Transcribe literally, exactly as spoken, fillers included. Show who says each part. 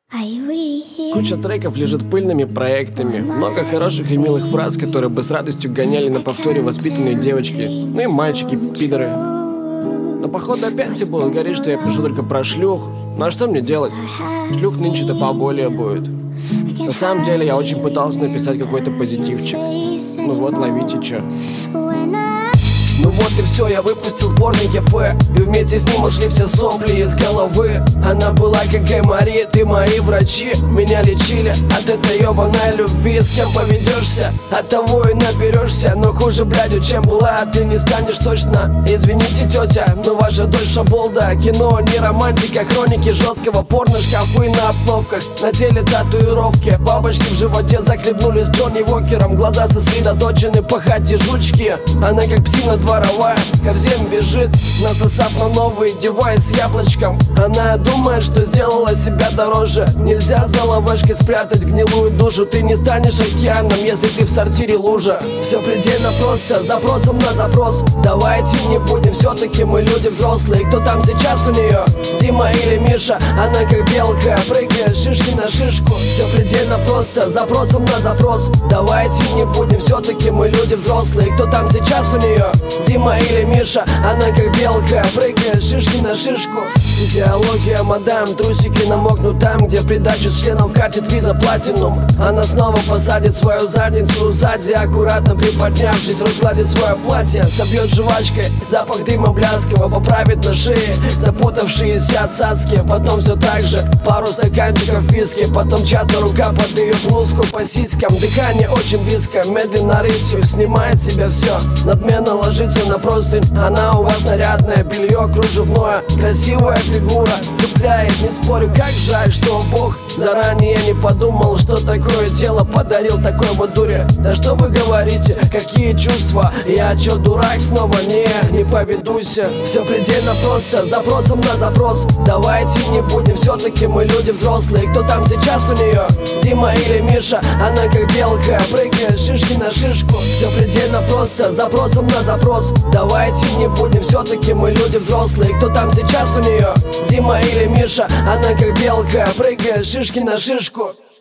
Speaker 1: Куча треков лежит пыльными проектами. Много хороших и милых фраз, которые бы с радостью гоняли на повторе воспитанные девочки. Ну и мальчики, пидоры. Но походу опять все будут говорить, что я пишу только про шлюх. Ну а что мне делать? Шлюх нынче-то поболее будет. На самом деле я очень пытался написать какой-то позитивчик. Ну вот, ловите чё. Ну вот и все, я выпустил сборник е пэ, и вместе с ним ушли все сопли из головы. Она была как гайморит, и мои врачи меня лечили от этой ебаной любви. С кем поведешься, от того и наберешься. Но хуже, блядь, чем была, ты не станешь точно. Извините, тетя, но ваша дочь шаболда. Кино не романтика, хроники жесткого порно, шкафы на обновках, на теле татуировки. Бабочки в животе захлебнулись Джонни Уокером. Глаза сосредоточены, пахать жучки. Она как псина дворовая, ко всем бежит, насосав на новый девайс с яблочком. Она думает, что сделала себя дороже. Нельзя за ловушкой спрятать гнилую душу. Ты не станешь океаном, если ты в сортире лужа. Все предельно просто, запросом на запрос. Давайте не будем, все-таки мы люди взрослые. Кто там сейчас у нее? Дима или Миша? Она как белка, прыгает шишки на шишку. Все предельно просто, запросом на запрос. Давайте не будем, все-таки мы люди взрослые. Кто там сейчас у нее? Дима или Миша? Она как белка, прыгает шишки на шишку. Физиология, мадам, трусики намокнут там, где в придачу с членом вкатит виза платинум. Она снова посадит свою задницу сзади, аккуратно приподнявшись, разгладит свое платье, собьет жвачкой запах дыма блядского, поправит на шее запутавшиеся цацки. Потом все так же, пару стаканчиков виски, потом чья-то рука под ее блузку по сиськам. Дыхание очень близко, медленно рысью снимает себя все, надменно ложится на простынь. Она у вас нарядная, белье кружевное, красивая фигура цепляет, не спорю, как жаль, что Бог заранее не подумал, что такое тело подарил такой вот дуре. Да что вы говорите, какие чувства? Я чё, дурак снова? Не, не поведусь. Все предельно просто, запросом на запрос. Давайте не будем, все-таки мы люди взрослые. Кто там сейчас у нее? Дима или Миша? Она как белка, прыгает шишки на шишку. Все предельно просто, запросом на запрос. Давайте не будем, все-таки мы люди взрослые. Кто там сейчас у нее? Дима или Миша? Она как белка, прыгает шишки на шишку.